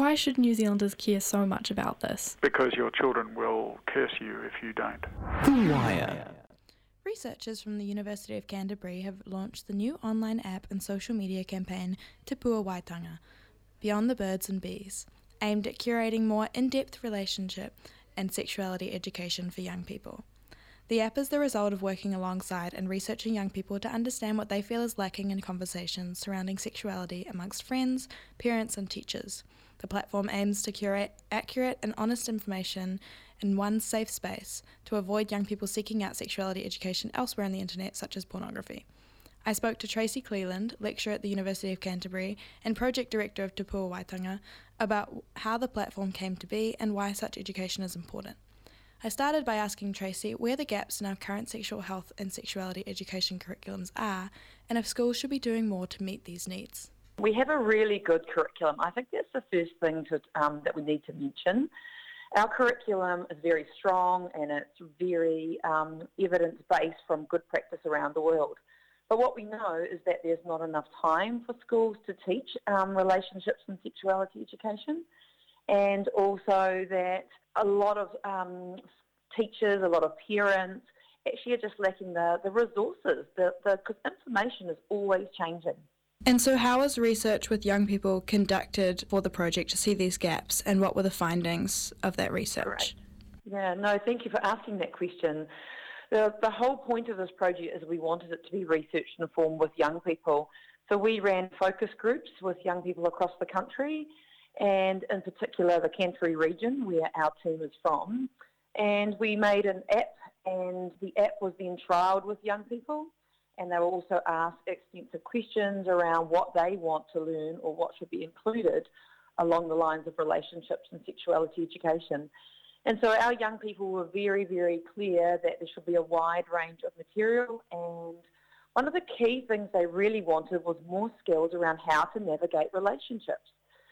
why should New Zealanders care so much about this? Because your children will curse you if you don't. The Wire. Researchers from the University of Canterbury have launched the new online app and social media campaign Te Pua Waitanga, Beyond the Birds and Bees, aimed at curating more in-depth relationship and sexuality education for young people. The app is the result of working alongside and researching young people to understand what they feel is lacking in conversations surrounding sexuality amongst friends, parents and teachers. The platform aims to curate accurate and honest information in one safe space to avoid young people seeking out sexuality education elsewhere on the internet, such as pornography. I spoke to Tracy Cleland, lecturer at the University of Canterbury and project director of Te Pua Waitanga, about how the platform came to be and why such education is important. I started by asking Tracy where the gaps in our current sexual health and sexuality education curriculums are, and if schools should be doing more to meet these needs. We have a really good curriculum. I think that's the first thing that we need to mention. Our curriculum is very strong and it's very evidence-based from good practice around the world. But what we know is that there's not enough time for schools to teach relationships and sexuality education, and also that a lot of teachers, a lot of parents actually are just lacking the resources, because information is always changing. And so how was research with young people conducted for the project to see these gaps, and what were the findings of that research? Right. Yeah, no, thank you for asking that question. The whole point of this project is we wanted it to be research informed with young people. So we ran focus groups with young people across the country, and in particular the Canterbury region where our team is from. And we made an app, and the app was then trialled with young people, and they were also asked extensive questions around what they want to learn or what should be included along the lines of relationships and sexuality education. And so our young people were very, very clear that there should be a wide range of material, and one of the key things they really wanted was more skills around how to navigate relationships.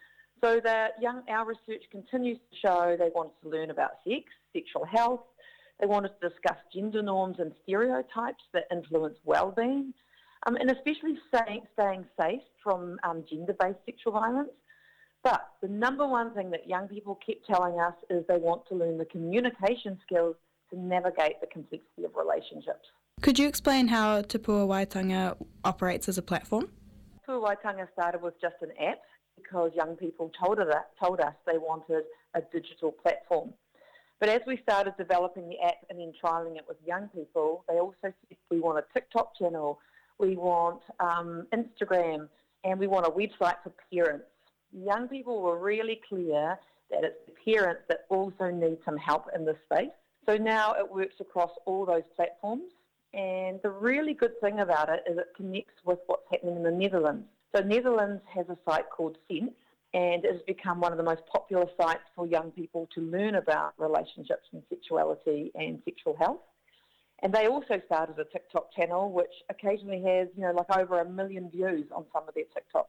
So that our research continues to show they wanted to learn about sex, sexual health. They wanted to discuss gender norms and stereotypes that influence well-being, and especially staying safe from gender-based sexual violence. But the number one thing that young people kept telling us is they want to learn the communication skills to navigate the complexity of relationships. Could you explain how Te Pua Waitanga operates as a platform? Te Pua Waitanga started with just an app because young people told us they wanted a digital platform. But as we started developing the app and then trialling it with young people, they also said we want a TikTok channel, we want Instagram, and we want a website for parents. Young people were really clear that it's the parents that also need some help in this space. So now it works across all those platforms, and the really good thing about it is it connects with what's happening in the Netherlands. So Netherlands has a site called Sense, and it has become one of the most popular sites for young people to learn about relationships and sexuality and sexual health. And they also started a TikTok channel, which occasionally has, over 1 million views on some of their TikToks.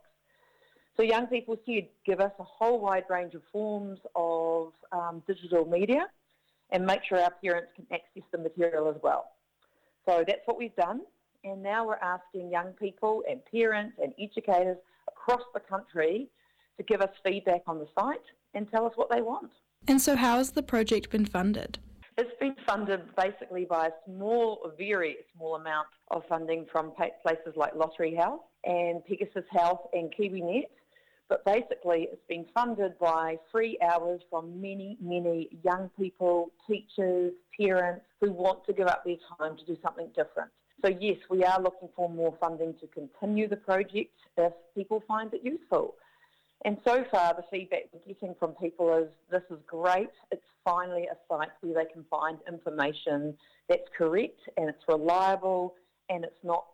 So young people said, give us a whole wide range of forms of digital media and make sure our parents can access the material as well. So that's what we've done. And now we're asking young people and parents and educators across the country to give us feedback on the site and tell us what they want. And so how has the project been funded? It's been funded basically by a very small amount of funding from places like Lottery Health and Pegasus Health and KiwiNet. But basically it's been funded by free hours from many, many young people, teachers, parents who want to give up their time to do something different. So yes, we are looking for more funding to continue the project if people find it useful. And so far the feedback we're getting from people is, this is great, it's finally a site where they can find information that's correct and it's reliable and it's not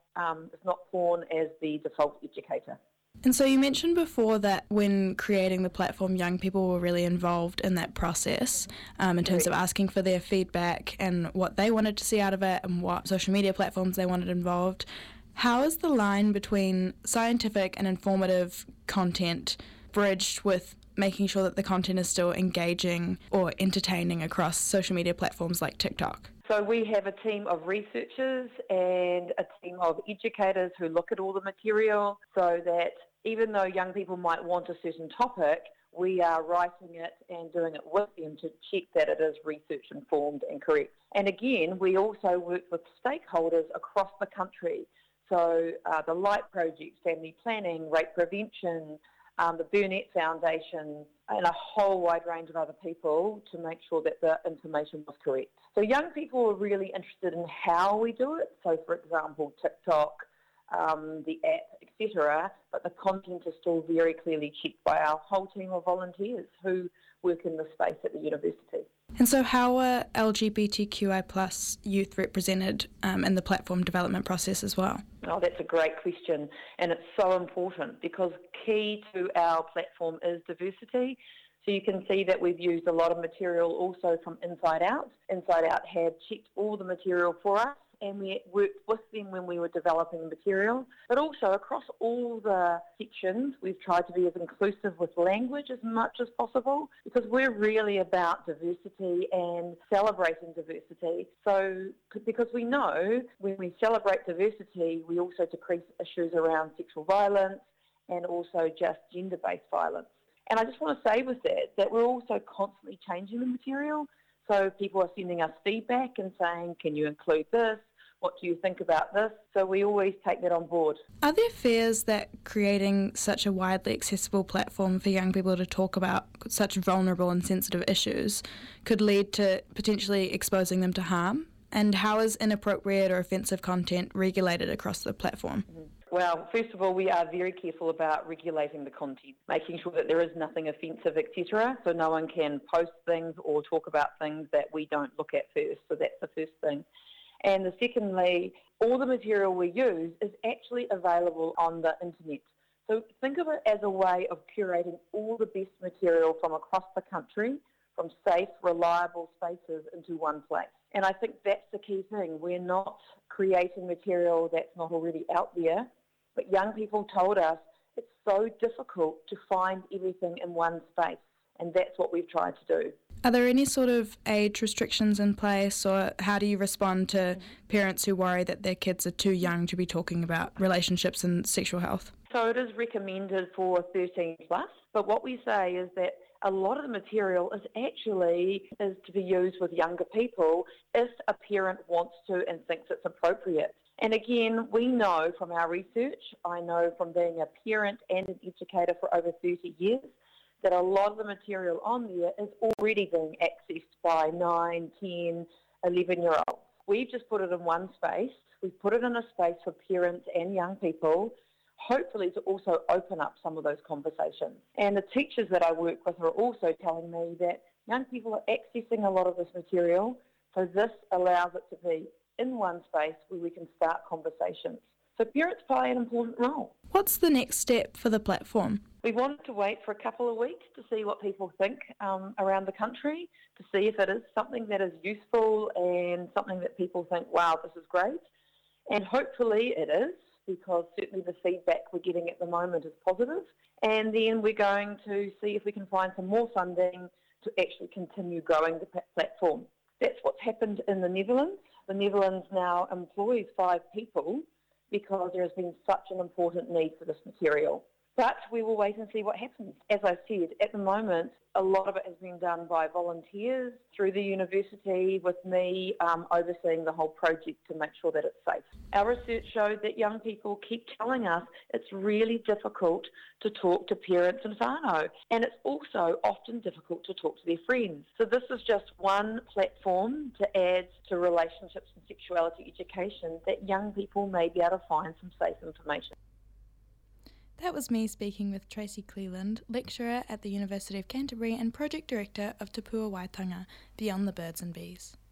porn as the default educator. And so you mentioned before that when creating the platform, young people were really involved in that process in terms of asking for their feedback and what they wanted to see out of it and what social media platforms they wanted involved. How is the line between scientific and informative content bridged with making sure that the content is still engaging or entertaining across social media platforms like TikTok? So we have a team of researchers and a team of educators who look at all the material so that even though young people might want a certain topic, we are writing it and doing it with them to check that it is research informed and correct. And again, we also work with stakeholders across the country. So the LIGHT Project, Family Planning, Rape Prevention, the Burnett Foundation, and a whole wide range of other people to make sure that the information was correct. So young people are really interested in how we do it. So, for example, TikTok, the app, etc. But the content is still very clearly checked by our whole team of volunteers who work in the space at the university. And so how are LGBTQI+ youth represented in the platform development process as well? Oh, that's a great question, and it's so important because key to our platform is diversity. So you can see that we've used a lot of material also from Inside Out. Inside Out had checked all the material for us, and we worked with them when we were developing the material. But also across all the sections, we've tried to be as inclusive with language as much as possible because we're really about diversity and celebrating diversity. So because we know when we celebrate diversity, we also decrease issues around sexual violence and also just gender-based violence. And I just want to say with that we're also constantly changing the material. So people are sending us feedback and saying, can you include this? What do you think about this? So we always take that on board. Are there fears that creating such a widely accessible platform for young people to talk about such vulnerable and sensitive issues could lead to potentially exposing them to harm? And how is inappropriate or offensive content regulated across the platform? Well, first of all, we are very careful about regulating the content, making sure that there is nothing offensive, etc. So no one can post things or talk about things that we don't look at first. So that's the first thing. And secondly, all the material we use is actually available on the internet. So think of it as a way of curating all the best material from across the country, from safe, reliable spaces into one place. And I think that's the key thing. We're not creating material that's not already out there, but young people told us it's so difficult to find everything in one space, and that's what we've tried to do. Are there any sort of age restrictions in place, or how do you respond to parents who worry that their kids are too young to be talking about relationships and sexual health? So it is recommended for 13 plus, but what we say is that a lot of the material is to be used with younger people if a parent wants to and thinks it's appropriate. And again, we know from our research, I know from being a parent and an educator for over 30 years, that a lot of the material on there is already being accessed by 9, 10, 11-year-olds. We've just put it in one space. We've put it in a space for parents and young people, hopefully to also open up some of those conversations. And the teachers that I work with are also telling me that young people are accessing a lot of this material, so this allows it to be in one space where we can start conversations. So parents play an important role. What's the next step for the platform? We wanted to wait for a couple of weeks to see what people think around the country, to see if it is something that is useful and something that people think, wow, this is great. And hopefully it is, because certainly the feedback we're getting at the moment is positive. And then we're going to see if we can find some more funding to actually continue growing the platform. That's what's happened in the Netherlands. The Netherlands now employs 5 people because there has been such an important need for this material. But we will wait and see what happens. As I said, at the moment, a lot of it has been done by volunteers through the university, with me overseeing the whole project to make sure that it's safe. Our research showed that young people keep telling us it's really difficult to talk to parents and whānau, and it's also often difficult to talk to their friends. So this is just one platform to add to relationships and sexuality education that young people may be able to find some safe information. That was me speaking with Tracy Cleland, lecturer at the University of Canterbury and project director of Te Pua Waitanga, Beyond the Birds and Bees.